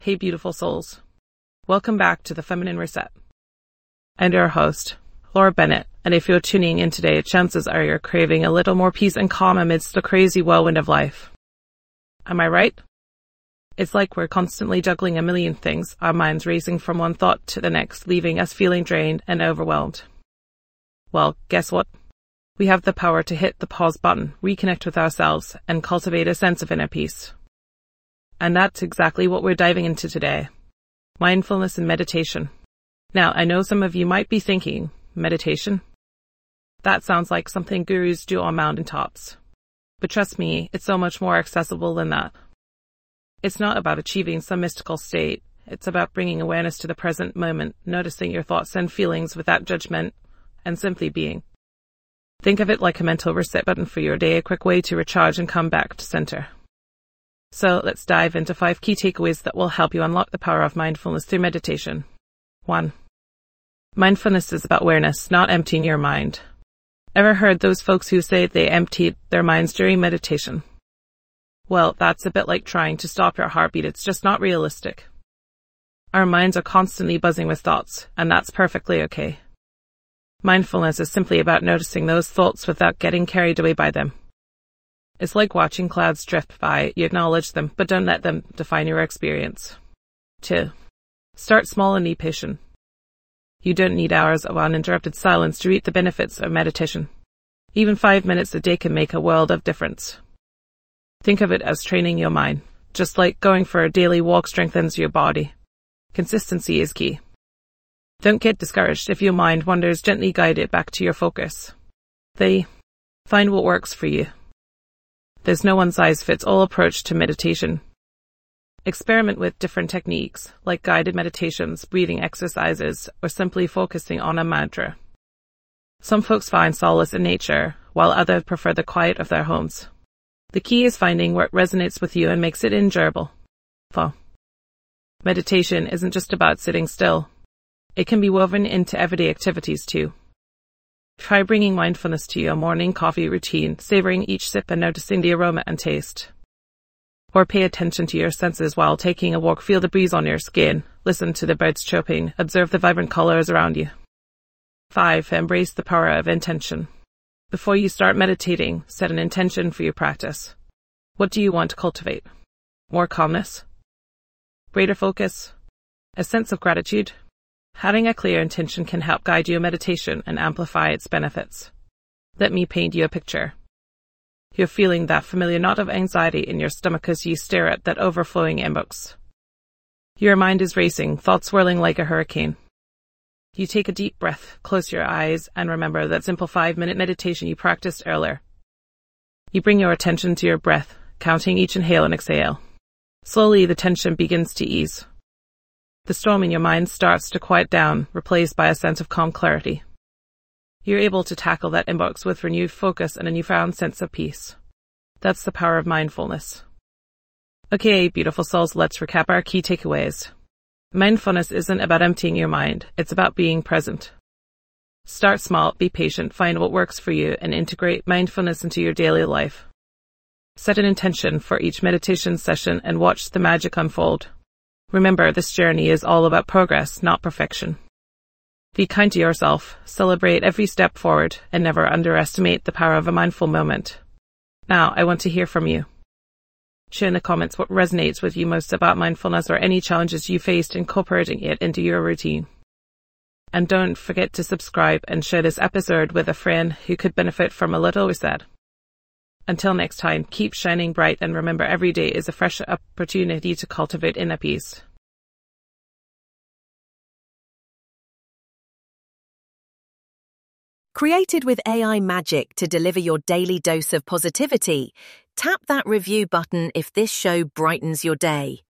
Hey beautiful souls. Welcome back to the Feminine Reset. I'm your host, Laura Bennett, and if you're tuning in today, chances are you're craving a little more peace and calm amidst the crazy whirlwind of life. Am I right? It's like we're constantly juggling a million things, our minds racing from one thought to the next, leaving us feeling drained and overwhelmed. Well, guess what? We have the power to hit the pause button, reconnect with ourselves, and cultivate a sense of inner peace. And that's exactly what we're diving into today. Mindfulness and meditation. Now, I know some of you might be thinking, meditation? That sounds like something gurus do on mountaintops. But trust me, it's so much more accessible than that. It's not about achieving some mystical state. It's about bringing awareness to the present moment, noticing your thoughts and feelings without judgment, and simply being. Think of it like a mental reset button for your day, a quick way to recharge and come back to center. So let's dive into 5 key takeaways that will help you unlock the power of mindfulness through meditation. 1. Mindfulness is about awareness, not emptying your mind. Ever heard those folks who say they emptied their minds during meditation? Well, that's a bit like trying to stop your heartbeat. It's just not realistic. Our minds are constantly buzzing with thoughts, and that's perfectly okay. Mindfulness is simply about noticing those thoughts without getting carried away by them. It's like watching clouds drift by. You acknowledge them, but don't let them define your experience. 2. Start small and be patient. You don't need hours of uninterrupted silence to reap the benefits of meditation. Even 5 minutes a day can make a world of difference. Think of it as training your mind. Just like going for a daily walk strengthens your body. Consistency is key. Don't get discouraged if your mind wanders. Gently guide it back to your focus. 3. Find what works for you. There's no one-size-fits-all approach to meditation. Experiment with different techniques, like guided meditations, breathing exercises, or simply focusing on a mantra. Some folks find solace in nature, while others prefer the quiet of their homes. The key is finding what resonates with you and makes it enjoyable. 4. Meditation isn't just about sitting still. It can be woven into everyday activities too. Try bringing mindfulness to your morning coffee routine, savoring each sip and noticing the aroma and taste. Or pay attention to your senses while taking a walk. Feel the breeze on your skin, listen to the birds chirping, observe the vibrant colors around you. 5. Embrace the power of intention. Before you start meditating, set an intention for your practice. What do you want to cultivate? More calmness? Greater focus? A sense of gratitude? Having a clear intention can help guide your meditation and amplify its benefits. Let me paint you a picture. You're feeling that familiar knot of anxiety in your stomach as you stare at that overflowing inbox. Your mind is racing, thoughts swirling like a hurricane. You take a deep breath, close your eyes, and remember that simple 5-minute meditation you practiced earlier. You bring your attention to your breath, counting each inhale and exhale. Slowly, the tension begins to ease. The storm in your mind starts to quiet down, replaced by a sense of calm clarity. You're able to tackle that inbox with renewed focus and a newfound sense of peace. That's the power of mindfulness. Okay, beautiful souls, let's recap our key takeaways. Mindfulness isn't about emptying your mind, it's about being present. Start small, be patient, find what works for you, and integrate mindfulness into your daily life. Set an intention for each meditation session and watch the magic unfold. Remember, this journey is all about progress, not perfection. Be kind to yourself, celebrate every step forward, and never underestimate the power of a mindful moment. Now, I want to hear from you. Share in the comments what resonates with you most about mindfulness or any challenges you faced incorporating it into your routine. And don't forget to subscribe and share this episode with a friend who could benefit from a little reset. Until next time, keep shining bright and remember every day is a fresh opportunity to cultivate inner peace. Created with AI magic to deliver your daily dose of positivity, tap that review button if this show brightens your day.